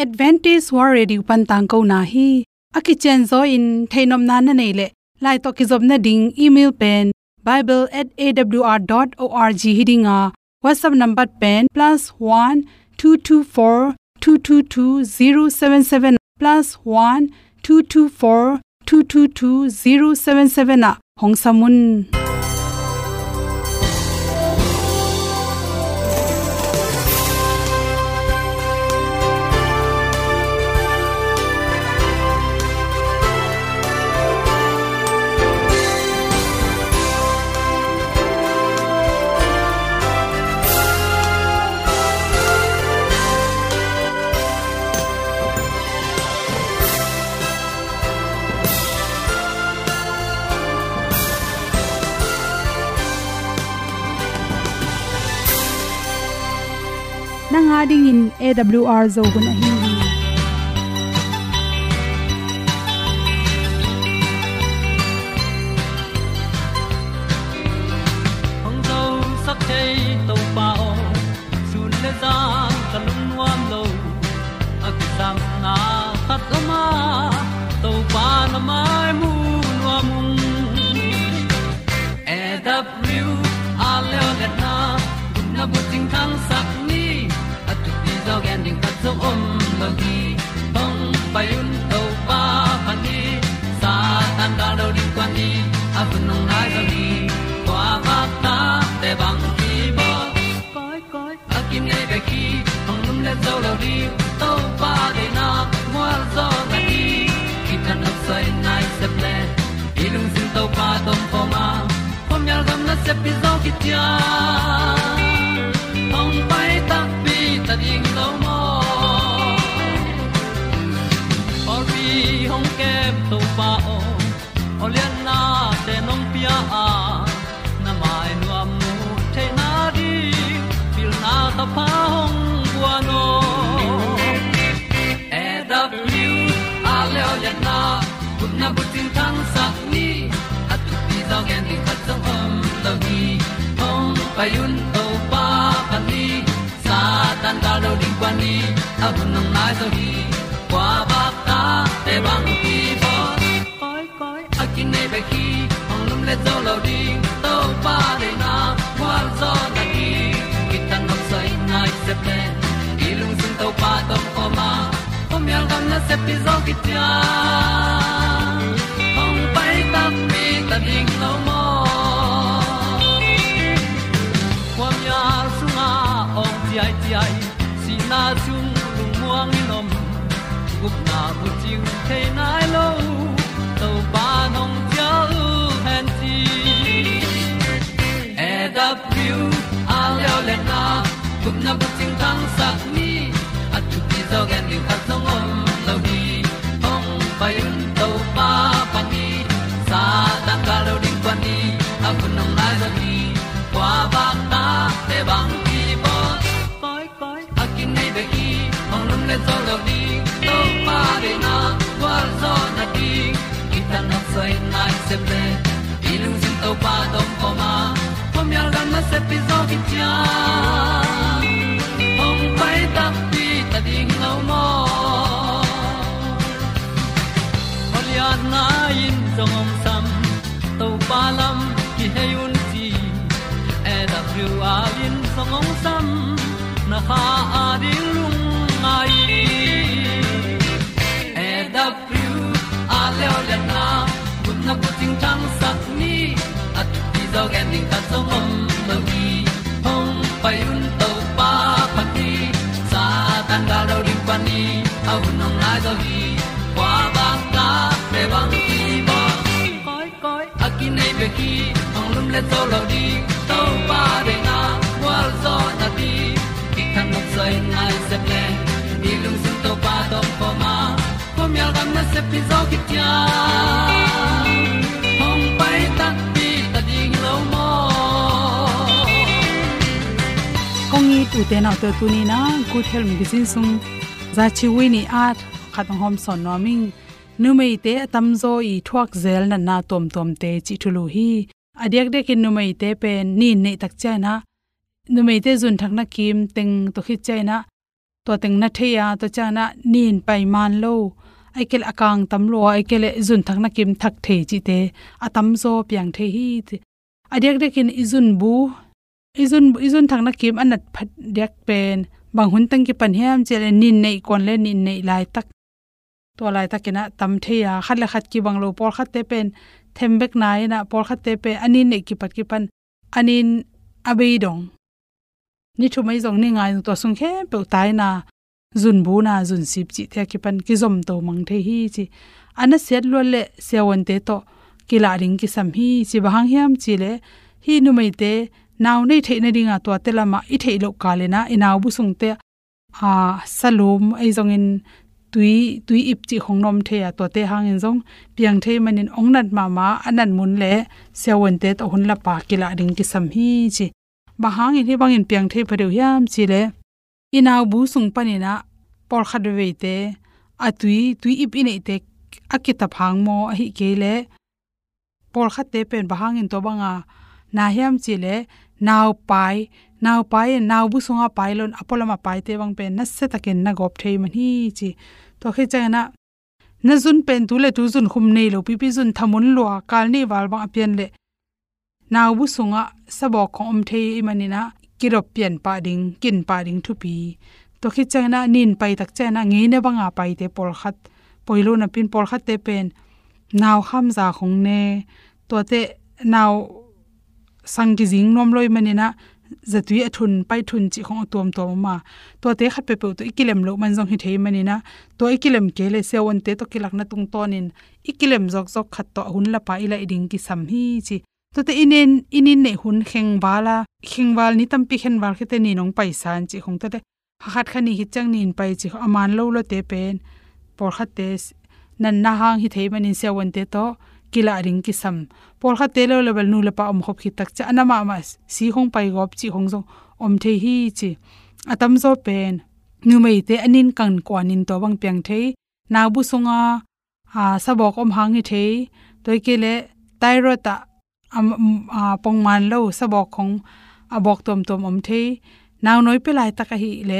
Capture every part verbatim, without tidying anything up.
Advantage War Radio Pantang ko na hi aki chen zo in thainom na na nei le lai to ki job na ding email pen bible at a w r dot org hidinga WhatsApp number pen plus one two two four two two two zero seven seven plus one two two four two two two zero seven seven a hong samun nanga ding in A W R zo gun a hi hong zo sak chei to pa o sun le za ta lum nuam lo a ki sam na khat o ma to pa na mai mu nuam A W R le le na na bu ting thang sak zo gen ding ta zo om lo gi hong pai un to pa pan ni sa tan da do di kwan ni a bu nong nai zo gi kwa ba ta te bang ki bo koi koi a kim nei be ki hong lum le zo lo di to pa de na mo zo na ni ki tan no sai nai se ple i lung sin to pa tom pa ma pom yal gam na se pi zo ki tia hong pai ta pi ta ding lo mo or bi hong kem to pa o olian na te nong pia a na mai nu am nu the na di pil na ta pa hong bua no A W a le olian na kun na bu tin thang sak ni at tu pi zo gen di khat song om lo gi hong pai un to pa pa ni tan ga lo ding kwan ni a bu nang mai so hi kwa ba ta te bang ki bo koi koi a kin nei be ki ong lum le zo lo ding to pa de na kwa zo na ki ki tan nok sai nai se ple i lung sun to pa tom ko ma pom yal gam na se pi zo ki tia ong pai ta pi ta ding lo mo kwam ya sunga ong ti ai ti ai si na chung lung muang ni nom gup na bu ting the nai lo to pa nong pia u han ti A W a le le na gup na bu ting tang sak ni at tu pi zo gen ni khat song om lo di ong pai un to pa pa ni sa tan ga lo ding kwan ni a bu nong lai zo ni kwa ba ta te bang ki bo koi koi a kin nei be ki ong lum le zo lo di to pa de na kwa zo na di ki tan nok sai nai se ple i lung sin to pa tom ko ma pom yal gam na se pi zo ki tia ong pai ta pi ta ding lo mo olian na in zong om sam to pa lam ki he un ti A W R in song ong sam na ha a ding lung mai A W R le le na kun na bu ting tang sak ni at ti zo gen ding ta song om lo gi hong pai un to pa pa ti sa tan ga do ding pa ni au nong lai zo gi kwa ba ta pe bang ki bo koi koi a kin nei be ki ong lum le zo lo di to pa de na wa zo na di ki kan nok sai nai se ple ni lung sun to pa tom pa ma pom yal gam na se pi zo ki tia hong pai ta pi ta ding lo mo kong i tu te na to tu ni na good health medicine sung za chi wi ni at khatang hom son no ming nu mei te tam zo i thuak zel na na tom tom te chi thulu hi adiak de kin nu mei te pen ni nei tak cha na nu mei te zun thak na kim teng to khit chai na to teng na theya to chana nin pai man lo ai kel akang tam lo ai kel zun thak na kim thak the chi te atam zo piang the hi adek dekin izun bu izun izun thak na kim anat phat dek pen bang hun tang ki pan hem chele nin nei kon le nin nei lai tak to lai takina tam theya khat la khat ki banglo por khat te pen thembek nai na por khat te pe anin nei ki pat ki pan anin abei dong ni thu mai jong ni ngai to sung khe pe tai na zun bu na zun sip chi the ki pan ki zom to mang the hi chi ana set lo le sewon te to kila ring ki sam hi chi bahang hiam chi le hi nu mai te naw nei the na ringa to te lama i the lo ka le na inaw bu sung te a salum ai jong in tui tui ip chi khongnom the ya to te hang in jong piang the manin ongnat ma ma anan mun le sewon te to hun la pa kila ring ki sam hi chi bahang in hi bang in piang the phadeu yam chi le inaw bu sung panina por khad ve te atui tui ip inei te akita phang mo a hi ke le por khat te pen bahang in to banga na hiam chi le naw pai naw pai naw bu sunga pailon apolama pai te bang pen na se taken na gop thei man hi chi to khe chana na zun pen tu le tu zun khum nei lo pi pi zun thamun lo kal ni wal bang apian le naw bu sunga sabo khom thei manina kirop pian pa ding kin pa ding thu pi to khe chana nin pai tak chana nge ne banga pai te por khat poilo na pin por khat te pen naw kham za khong ne to te naw sang ki jing nom loi manina zatui athun pai thun chi khong tom tom ma to te khat pe pe to ikilem lo man jong hi thei manina to ikilem ke le sewon te to kilak na tung tonin ikilem jok jok khat to hun la pa ila iding ki sam hi chi to te inen inin ne hun kheng bala kheng wal ni tampi khen wal khete ni nong pai san chi khong te khat khani hi chang nin pai chi aman lo lo te pen por khat te nan na hang hi thei manin sewon te to kila ring ki sam por kha telo level nu le pa om khop khi tak cha anama ma si hong pai gop chi hong jong om the hi chi atam zo pen nu mei te anin kan kwanin to bang piang thei na bu sunga ha sabok om hang hi thei toy ke le tairota am pong man lo sabok khong abok tom tom om thei naw noi pe lai ta ka hi le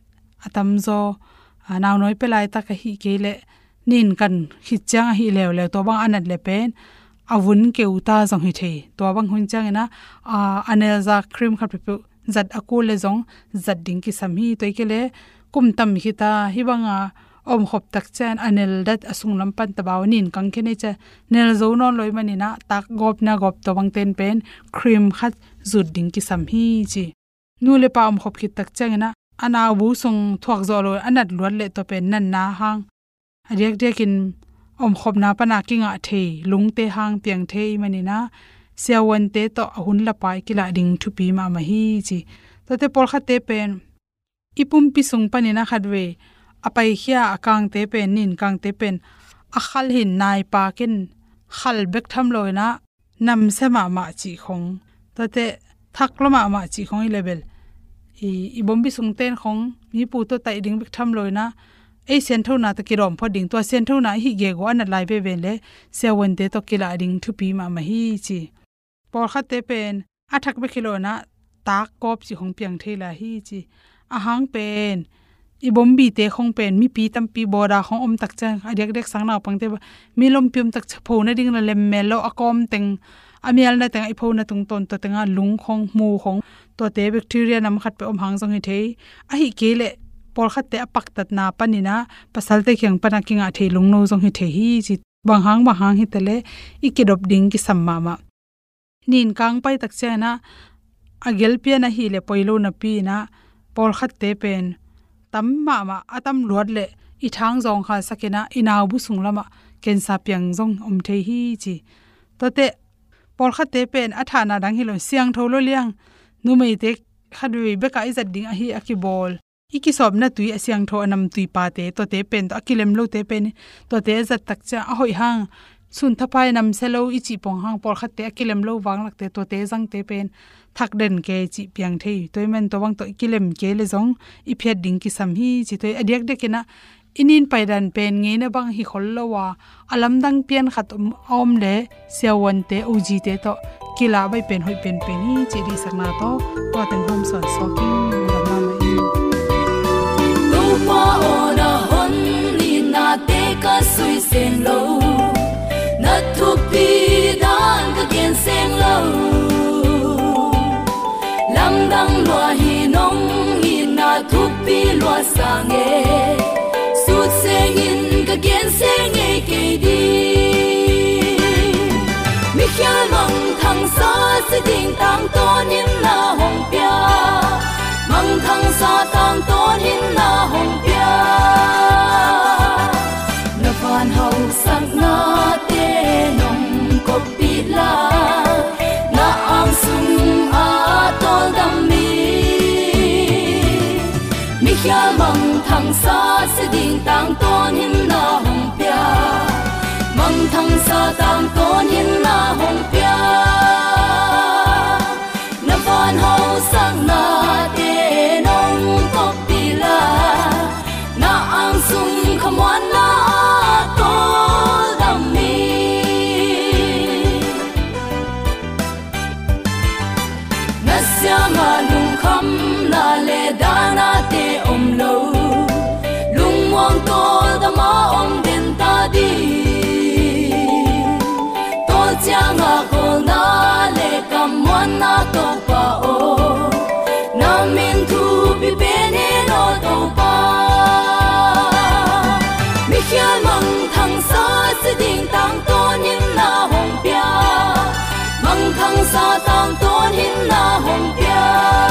atam zo naw noi pe lai ta ka hi ke le nin kan khichang hi lew lew to bang anat le pen avun ke uta jong hi the to bang hun chang na a anel za cream khat pe zat akul le jong zat ding ki sam hi toy ke le kum tam hi ta hi banga om khop tak chan anel dat asung lam pan ta baw nin kang ke ne cha nel zo non loi mani na tak gop na gop to bang ten pen cream khat zut ding ki sam hi chi nu le pa om khop khit tak chang na ana bu sung thuak zo lo anat luat le to pen nan na hang ariak dekin om khop na pana kinga the lungte hang piang thei manina sewon te to hun la pai kila ding thu pi ma ma hi chi to te por kha te pen ipum pi sung panina khatwe apai khia akang te pen nin kang te pen akhal hin nai pa ken khal bek tham loina nam se ma ma chi khong to te thak lo ma ma chi khong level i i bombi sung ten khong mi pu to tai ding bek tham loina e sen thona ta kirom phoding to sen thona hi ge go an lai be be le sewon te to kila ding thu pi ma ma hi chi por kha te pen athak be khilona tak kop chi hong piang thela hi chi a hang pen i bombi te khong pen mi pi tam pi boda khong om tak cha adek dek sang na pang te mi lom pium tak chapho na ding na lem melo akom teng amial na teng i phona tung ton to tenga lung khong mu khong to te bacteria nam khat pe om hang jong hi thei a hi ke le por khat te apak tat na panina pasal te khyang pana kinga thelung no jong hi the hi chi bang hang ba hang hi tele ikidop ding ki samma ma nin kang pai tak chena agel pia na hi le poilo na pi na por khat te pen tamma ma atam luat le i thang jong kha sakena inaw bu sunglama kensa piang jong om the hi chi to te por khat te pen athana dang hi lo siang tholo liang nu mei te khadwi be ka izat ding a hi akibol iki sob na tui asyang tho anam tui pa te to te pen to akilem lo te pen to te zat tak cha a hoi hang sun thapai nam selo ichi pong hang por khat te akilem lo wang lak te to te jang te pen thak den ke chi piang thei toy men to wang to ikilem ke le jong i phet ding ki sam hi chi toy adiak de kena inin paidan pen nge na bang hi khol lo wa alam dang pian khat om le sewon te uji te to kila bai pen hoi pen pen hi chi ri sakna to to ten hom son so ki qua ona hon li na te ka sui sen lo na thu pi dan ka gen sen lo lam dang lo hi nong hi na thu pi lo sang e su sen in ka gen sen e ke di mi khia mang thang sa se ding tang ton in na hong pia mang thang sa tang ton in na hong pia na van hau sang na te nong ko pi la na ang sum a tol dam mi mi khia mang thang sa se ding tang ton in na hong pia mang thang sa tang ton in na hong pia na van hau sang na te nong ko pi la na ang sum khamwan na tol dam mi na sia ma lung kham na le da na te om lo lung mong tol da ma om den ta di tol chang a ko na le kam mon na to pa o na min thu bi be ne no to pa mi khia mang thang sa se ding tang ton in na hong pia mang thang sa tang ton in na hong pia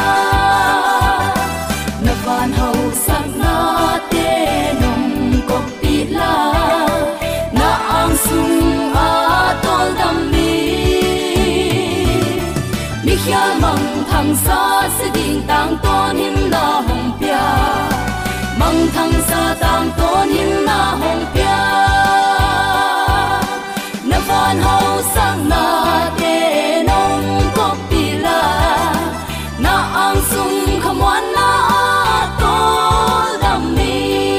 na van hau sang na te nong ko pi la na ang sum a tol dam mi mi khia mang thang sa se ding tang ton in na hong pia mang thang sa tang ton in na hong pia na van hau sang na te nong ko pi la na ang sum khamwan na tol dam mi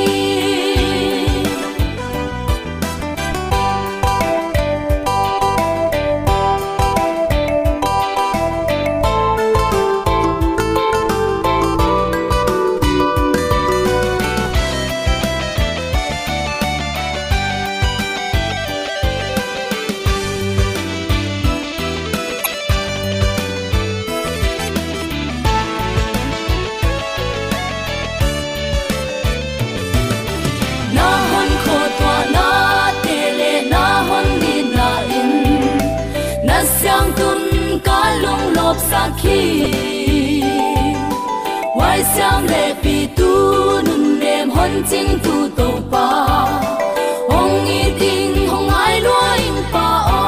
na hon kho twa na te le na hon ni na in na syang tun ka lung lop sa khi wai syam le pi tu nun lem hon ching tu to pa hong i ding hong ai lo in pa o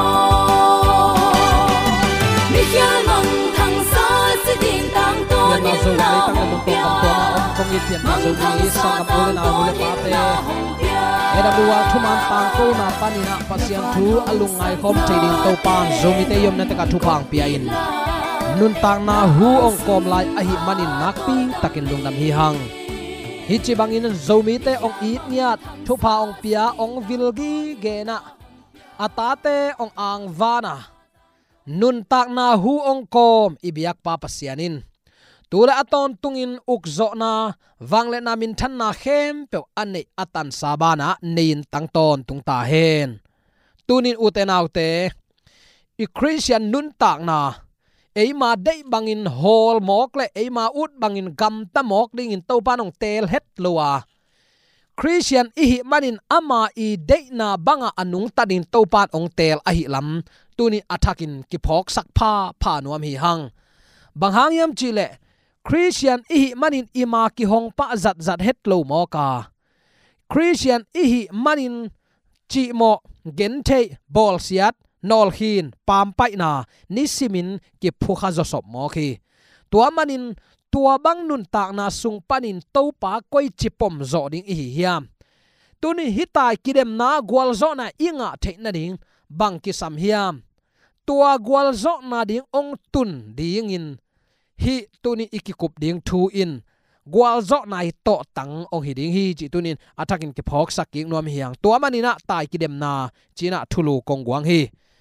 mi khia mang thang sa se ding tang to ni na hong pia kong it pian so ni sang ka pole na mule pa te era buwa thuman pang ko na panina pasian thu alungai khom trading to pan zomi te yom na ta ka thu pang pia in nun tang na hu ong kom lai a hi manin nak pi takin lungdam hi hang hi chi bangin zomi te ong it niat thu pa ong pia ong vilgi ge na atate ong ang vana nun tak na hu ong kom ibiak pa pasianin tula aton tungin ukzo na wangle na min than na khem pe ane atan sabana nein tangton tung ta hen tunin utenaute i christian nun tak na eima dei bangin hol mok le eima ut bangin gam ta mok ding in to panong tel het lowa christian i hi manin ama i dei na banga anung tadin to pan ong tel a hi lam tuni athakin ki phok sak pha pha nuam hi hang bang hang yam chile christian i hi manin ima ki hong pa zat zat het lo mo ka christian i hi manin chi mo gen the bol siat nol hin pam pai na nisimin ki phu kha zo sop mo khi tua manin tua bang nun tak na sung panin to pa koi chipom zo ding hi hiam tuni hitai kidem na gwal zo na inga the na ding bang ki sam hiam tua gwal zo na ding ong tun ding in hi tuni ikikup ding thu in gwal zo nai to tang ong hi ding hi chi tunin athakin ki phok saking nom hiang tua manina tai kidem na china thulu kongwang hi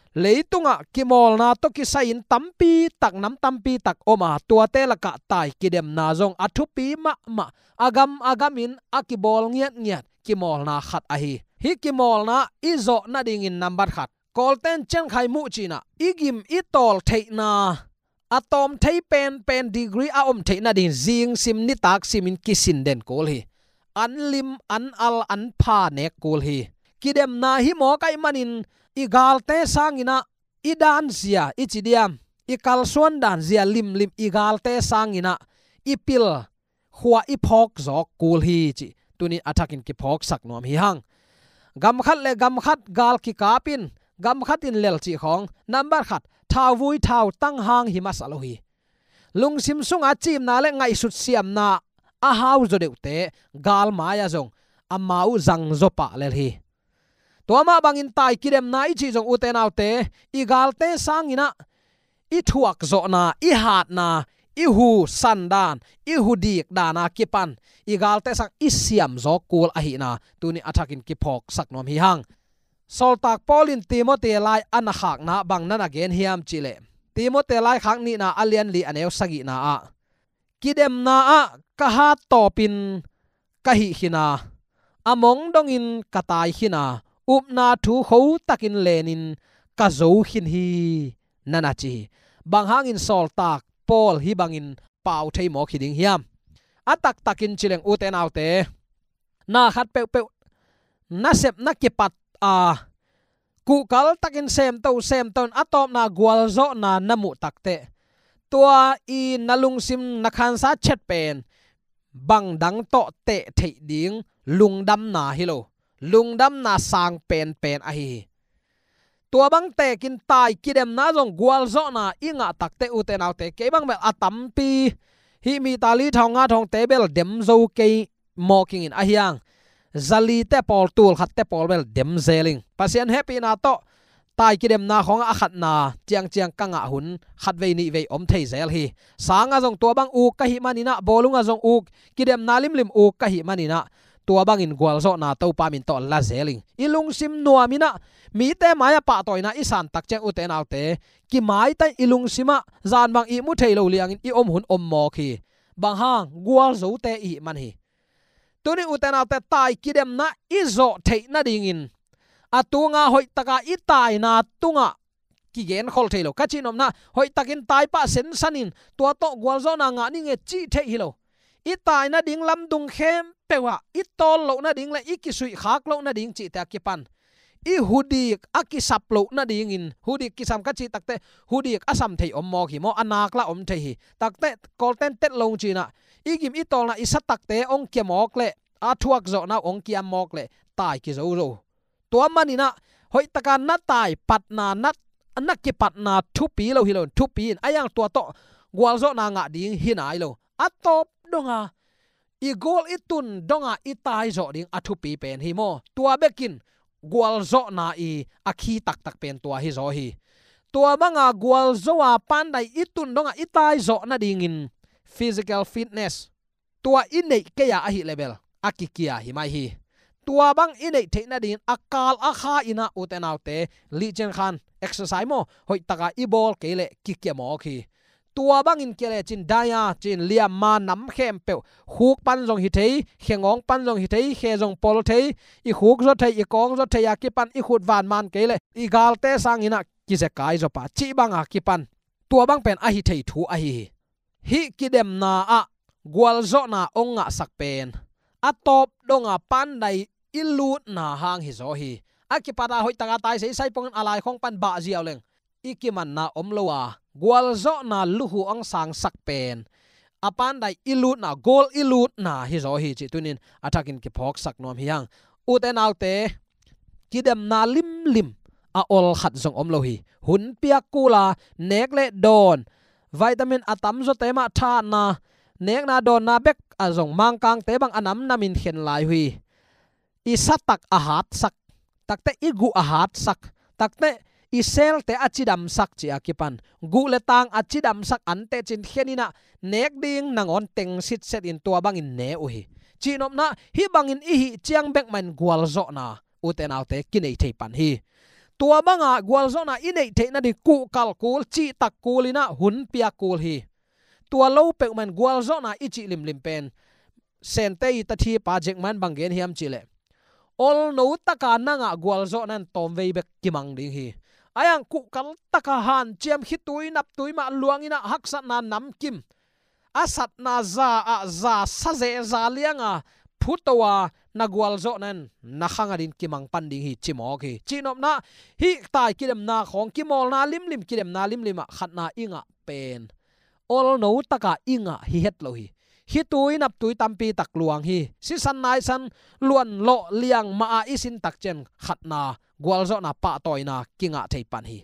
leitunga kimol na to ki sain tampi tak nam tampi tak oma tua te laka tai kidem na zong athupi ma ma agam agamin akibol ngiat ngiat kimol na khat a hi hi kimol na izo na ding in number khat kolten chen khai mu china igim itol theina atom thei pen pen degree a om theina din jing sim ni tak simin kisin den kol hi an lim an al an pha ne kol hi kidem na hi mo kai manin igal te sangina idan zia ichidiam ikal suan dan zia lim lim igal te sangina ipil huwa iphok zok kul hi chi tuni athakin ki phok sak nom hi hang gam khat le gam khat gal ki kapin gam khat in lel chi khong number khat thau vui thau tang hang hi masalohi lungsim sunga chim na le ngai sut siam na a hau zo deute gal maya zong amau zang zo pa le hi toma bangin tai kidem na i chi jong uten autte i galte sangina i thuak zo na i hat na i hu sandan i hu dik dana kipan i galte sang i siam zo kul a hi na tuni athakin ki phok sak nom hi hang sol tak polin timote lai ana khak na bang na again hiam chile timote lai khak ni na alian li aneu sagi na a kidem na a ka ha topin ka hi hina among dongin katai hina upna thu kho takin lenin ka zo hin hi nana chi bang hangin sol tak pol hi bangin pau thei mo khiding hiam atak takin chileng uten autte na khat pe pe na sep na kipat a ku kal takin sem to sem ton atop na gwal zo na namu takte tua i nalung sim nakhan sa chet pen bang dang to te thei ding lungdam na hilo lungdam na sang pen pen a hi tua bang te kin tai kidem na jong gwal zo na inga takte uten autte ke bang bel atampi hi mi tali thonga thong tebel dem zo ke mocking in a hiang zali te pol tul khat te pol bel dem zeling pasien happy na to tai kidem na khong a khat na chiang chiang kanga hun khat ve ni ve om thei zel hi sanga jong tua bang u ka hi manina bolunga jong u kidem na lim lim u ka hi manina tua bangin gwal zo na to pa min to la zeling ilung sim nuamina mi te maya pa toina isan tak che uten autte ki mai tai ilung sima zan bang i mu thailo liang in i om hun om mo khi bang hang gwal zo te i man hi tuni uten autte tai kidem na izo thei na ding in atunga hoi taka i tai na tunga ki gen khol thailo ka chinom na hoi takin tai pa sen sanin tua to gwal zo na nga ni nge chi thei hilo i tai na ding lam dung khem pewa i tol lo na ding le i ki sui khak lo na ding chi ta ki pan i hudik akisap lo na ding in hudik kisam ka chi takte hudik asam thei om mo ki mo anak la om thei hi takte kolten tet long chi na i gim i tol na i sa takte ong ke mok le a thuak zo na ong kiam mok le tai ki zo zo to manina hoi taka na tai pat na nat anak ki pat na thu pi lo hi lo thu pi in ayang to to gwal zo na nga ding hinai lo atop donga i gol itun donga itai zo ding athu pi pen hi mo tua bekin gwal zo na i akhi tak tak pen tua hi zo hi tua banga gwal zo wa pandai itun donga itai zo na ding in physical fitness tua inei ke ya a hi level akikia hi mai hi tua bang inei theina ding akal akha ina utenaute li chen khan exercise mo hoi taka i bol kele kikya mo khi tua bang in kele chin daya chin liam ma nam khem pe huk pan jong hi thei khengong pan jong hi thei khe jong pol thei i huk zo thei i kong zo thei ya ki pan i khut van man kele i gal te sang ina ki je kai zo pa chi bang a ki pan tua bang pen a hi thei thu a hi hi kidem na a gwal zo na onga sak pen atop donga pan dai ilut na hang hi zo hi akipata hoi taka tai sei sai pong alai khong pan ba ziaw leng ikiman na omlowa gwal zo na luhu ang sang sak pen apan dai ilut na gol ilut na hi zo hi chi tunin atakin ki phok sak nom hiang uten autte kidem na lim lim a ol khat zong omlo hi hun piak kula nek le don vitamin atam zo tema tha na nek na don na bek azong mangkang te bang anam namin khen lai hui isatak ahat sak takte igu ahat sak takte isel te achidam sak chi akipan gu le tang achidam sak ante chin khenina nek ding nangon teng sit set in tua bangin ne u hi chinom na hi bangin i hi chiang bek man gwal zo na uten autte kinei thei pan hi tua banga gwal zo na inei the na di ku kal kul chi tak kulina hun pia kul hi tua lo pe man gwal zo na ichi lim lim pen sen te ta thi pa jek man bangen hiam chile ol no taka nanga gwal zo nan tom vei bek kimang ding hi ayang ku kal taka han chiam hitui nap tui ma luangina haksat na nam kim asat na za a za sa ze za lianga phutawa na gwal zo nan na khanga din kimang panding hi chimo ki chinom na hi tai kidem na khong kimol na lim lim kidem na lim lima khat na inga pen ol no taka inga hi het lo hi hi tui nap tui tampi tak luang hi si san nai san luan lo liang ma a isin tak chen khat na gwal zo na pa toy na kinga thei pan hi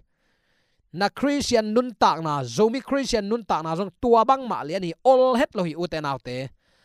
na Christian nun tak na zomi Christian nun tak na jong tua bang ma lian hi ol het lo hi uten autte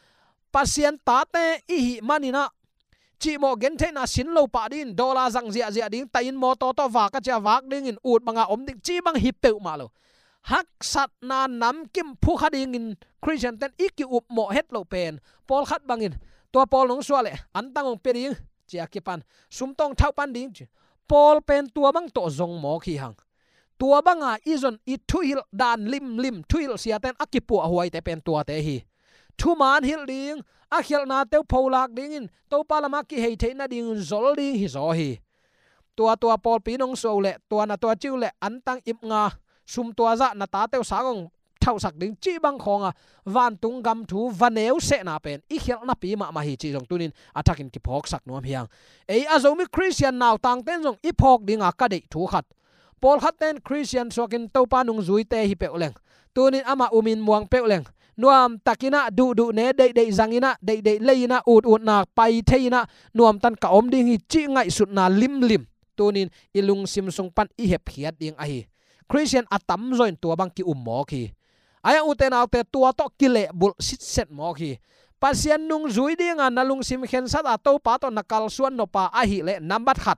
pasien ta te i hi manina chi mo gen the na sin lo pa din dola zang zia zia ding tain mo to to wa ka cha wak ding in ut manga om ding chi bang hi peu ma lo hak sat na nam kim phu khading in Christian ten iki up mo het lo pen pol khat bangin to pol nong swale an tangong pe ding chia ki pan sum tong thau pan ding pol pen tua bang to zong mo khi hang tua banga izon i thuil dan lim lim thuil sia ten akipu huai te pen tua te hi thu man hil ding a khel na te pholak ding in to palama ki hei the na ding zol ding hi zo hi tua tua pol pi nong so le tua na tua chiu le an tang ip nga sum tua za na ta te sa gong thau sak ding chi bang khonga van tung gam thu vaneu se na pen i khel na pi ma ma hi chi jong tunin athakin ki phok sak nuam hiang ei azomi Christian naw tang ten jong i phok dinga ka dei thu khat pol khat ten Christian sokin to pa nung zui te hi pe leng tunin ama umin muang pe leng nuam takina du du ne dei dei zangina dei dei leina ut ut na pai theina nuam tan ka om ding hi chi ngai sut na lim lim tunin ilung sim sung pan i hep hiat ding a hi Christian atam join tua bang ki um mo khi aya uten autte tua to kile bul sit set mo khi pasien nung zui ding an nalung sim khen sat a to pa to nakal suan no pa a hi le number khat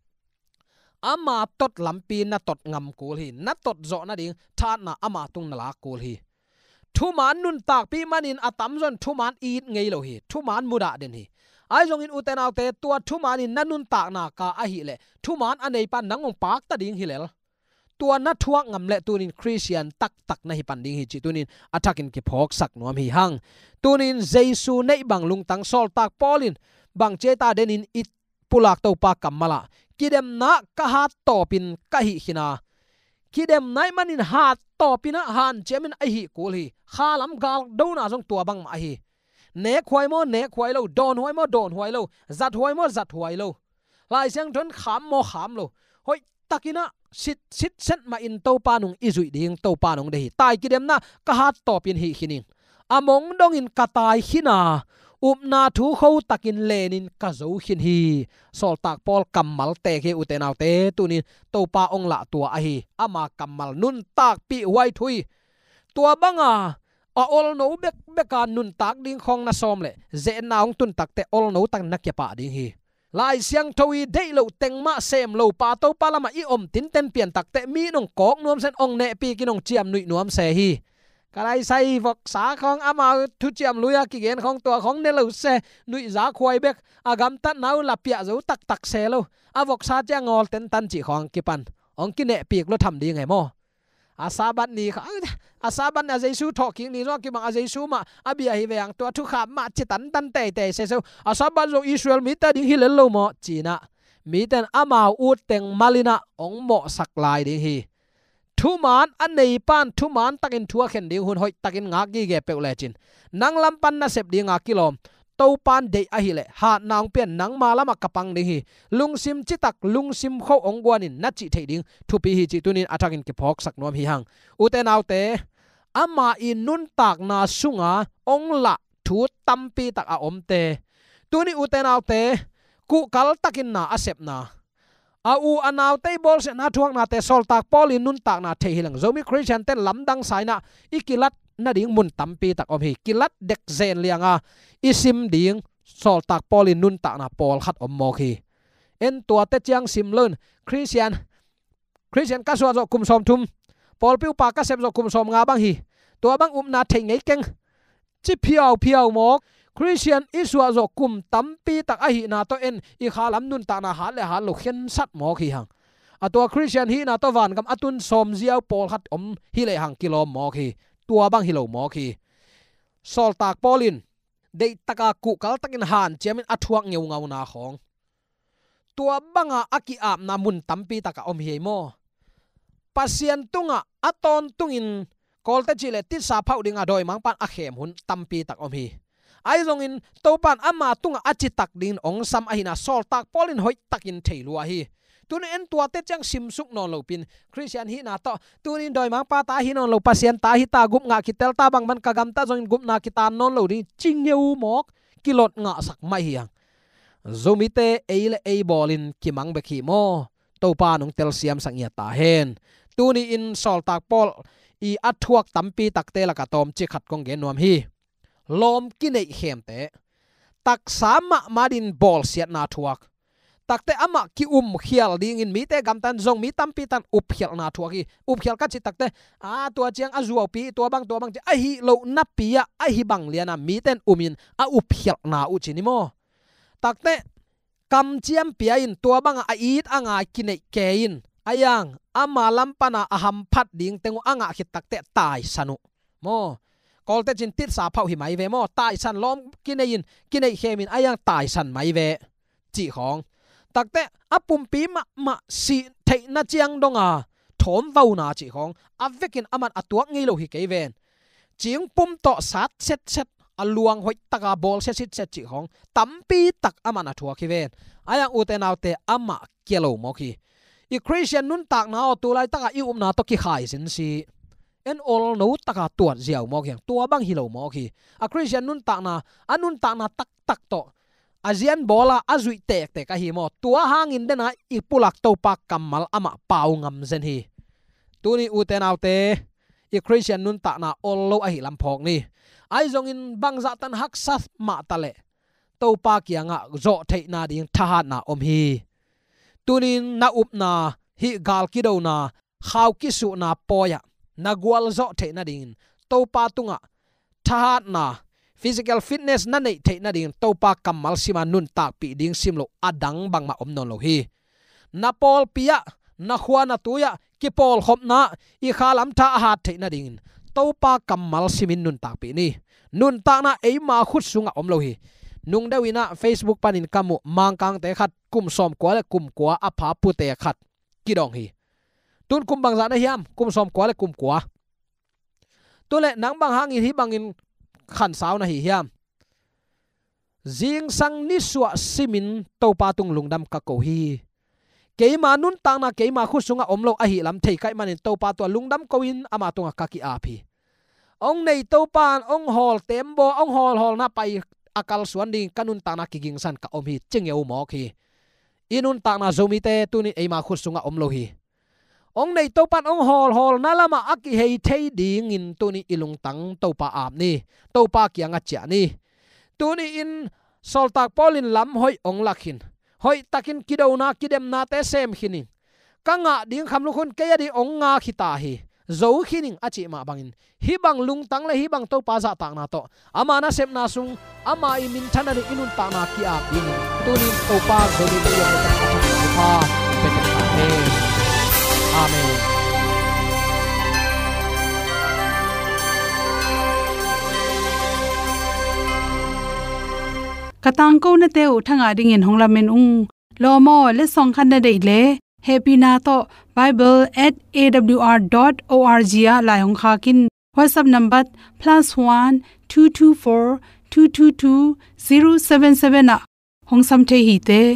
ama tot lampi na tot ngam kul hi na tot zo na ding tha na ama tung na la kul hi thu man nun tak pi manin atam zon thu man eat ngei lo hi thu man muda den hi ai jong in uten autte tua thu man in nanun tak na ka a hi le thu man anei pan nangong pak ta ding hilel tua na thuak ngam le tunin Christian tak tak na hi pan ding hi chi tunin attacking ki phok sak nuam hi hang tunin Jesu nei bang lung tang sol tak polin bang che ta denin it pulak to pa kamala kidem na ka hat topin ka hi hina kidem nai manin hat topina han chemin a hi kul hi khalam gal do na jong tua bang ma hi ne khwai mo ne khwai lo don hoi mo don hoi lo zat hoi mo zat hoi lo lai siang thon kham mo kham lo hoi takina sit sit set ma in to pa nung izui ding to pa nung de hi tai kidem na ka hat topin hi hining among dong in katai hina upna thu kho takin lenin ka zo hin hi sol tak pol kamal te ke utenaw te tunin to pa ong la tua a hi ama kamal nun tak pi wai thui tua banga a ol no bek beka nun tak ding khong na som le ze naung tun tak te ol no tak na ke pa ding hi lai siang thui dei lo tengma sem lo pa to palama i om tin ten pian tak te mi nong kok nuam sen ong ne pi kinong chiam nui nuam se hi cái say vật xả không ama thu chiam luya ki gen không tua không ne lo se nui za khoi bek agam tat nau la pia zo tak tak se lo a vok sa cha ngol ten tan chi khong ki pan ong ki ne pik lo tham ding he mo a sa ban ni kha a sa ban a jesu talking ni ro ki ma a jesu ma a bia hi veng tua thu kha ma chi tan tan te te se so a sa ban zo Israel mi ta ding hi le lo mo chi na mi ten ama ut teng malina ong mo sak lai ding hi thu man an nei pan thu man takin thua khen ding hun hoi takin nga gi ge peule chin nang lam pan na sep dinga kilom to pan de a hi le ha nang pen nang ma lama kapang ding hi lung sim chi tak lung sim kho ong gwanin na chi thei ding thu pi hi chi tunin atakin ki phok sak nom hi hang uten autte ama in nun tak na sunga ong la thu tampi tak a om te tuni uten autte ku kal takin na asep na a u anaw te bol se na thuak na te sol tak polin nun tak na the hilang zomi Christian ten lamdang saina ikilat na ding mun tampi tak om hi kilat dek zen lianga isim ding sol tak polin nun tak na pol khat om mo khi en tua te chiang sim lon Christian Christian ka so zo kum som thum pol piu pa ka sep zo kum som nga bang hi tua bang um na thei ngei keng chi phiao phiao mok Christian iswa zo kum tampi tak a hi na to en i khalam nun ta na ha le ha lo khen sat mo khi hang atua Christian hi na to van kam atun som ziaw pol khat om hi le hang kilom mo khi tua bang hilo mo khi sol tak polin dei taka ku kal takin han chemin athuak ngeu ngau na khong tua banga aki ap na mun tampi taka om hi mo pasien tunga aton tungin kolte chile ti sa phau dinga doi mang pan a khem hun tampi tak om hi ai zong in topan ama tunga achi tak din ong sam ahina sol tak polin hoi takin theilua hi tun en tua te chang sim suk non lo pin Christian hi na to tunin doi mang pa ta hi non lo pasien ta hi ta gup nga kitel ta bang man kagam ta zong gup na kitan non lo ri chingyeu mok kilot nga sak mai hiang zomite eile ei bolin kimang be khi mo topa nong tel siam sang ya ta hen tuni in sol tak pol i athuak tampi takte la ka tom chi khat kong ge nom hi lom kinei hem te tak sama madin bol siat na thuak takte ama ki um khial ding in mi te gam tan zong mi tampi tan up khial na thuak hi up khial ka chi takte a tua chiang a zuaw pi tua bang tua bang chi a hi lo na pia a hi bang liana mi ten umin a up khial na u chi ni mo takte kam chiam pia in tua bang a it anga kinei ke in ayang ama lampana aham phat ding tengu anga khit takte tai sanu mo kolte chin tit sa phau hi mai ve mo tai san lom kinein kinei khemin ayang tai san mai ve chi khong takte apum pi ma ma si thei na chiang donga thom vau na chi khong avekin aman atuak ngei lo hi ke ven chiang pum to sat set set aluang hoi taka bol set set set chi khong tampi tak aman athua ki ven ayang uten autte ama kelo mo ki i Christian nun tak na tu lai taka i um na to ki khai sin si en all no taka tuat ziaw mo kyang tua bang hilo mo ki a Christian nun tak na anun tak na tak tak to azian bola azui tek te ka hi mo tua hangin dena i pulak to pak kamal ama pau ngam zen hi tuni uten autte i Christian nun tak na all lo a hi lam phok ni ai zong in bangza tan hak sas ma tale to pa kianga zo thei na ding tha na om hi tunin na up na hi gal ki do na khaw ki su na poya na gwal zo the na ding to pa tunga tha na physical fitness na nei the na ding to pa kamal sima nun tak pi ding simlo adang bang ma om non lo hi na pol pia na khwa na tuya ki pol khop na i khalam tha hat the na ding to pa kamal simin nun tak pi ni nun tak na ei ma khut sunga om lo hi nung dawina Facebook panin kamu mangkang te khat kum som kwa le kum kwa apha pu te khat kidong hi tun kum bang za na hiam kum som kwa le kum kwa tu le nang bang hangin hi bangin khan saw na hi hiam jing sang ni suwa simin to pa tung lungdam ka ko hi keima nun tang na keima khu sunga omlo a hi lam thei kai manin to pa to lungdam ko in ama tunga ka ki a phi ong nei to pan ong hol tembo ong hol hol na pai akal suan ding kanun tang na ki ging san ka om hi chingeu mo khi inun tang na zomi te tuni eima khu sunga omlo hi ong nei to pan ong hol hol na lama aki hei thei ding in tuni ilung tang to pa ap ni to pa kyanga cha ni tuni in sol tak polin lam hoi ong lakhin hoi takin kido na kidem na te sem khini kanga ding kham lu khun ke ya di ong nga khita hi zo khining achi ma bangin hi bang lung tang le hi bang to pa za tak na to ama na sem na sung ama i min thana ni inun ta na ki ap ding tuni to pa zo ni te yo ta pa pe ta he amen katang ko na teu thanga ding in honglamen ung lomo le song khan na dei le happy na to bible at a w r dot org ya la hong kha kin whatsapp number plus one two two four two two two zero seven seven a hong sam the hi te